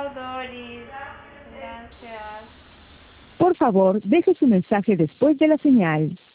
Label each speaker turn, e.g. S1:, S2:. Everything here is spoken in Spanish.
S1: Chao, Doris. Gracias.
S2: Por favor, deje su mensaje después de la señal.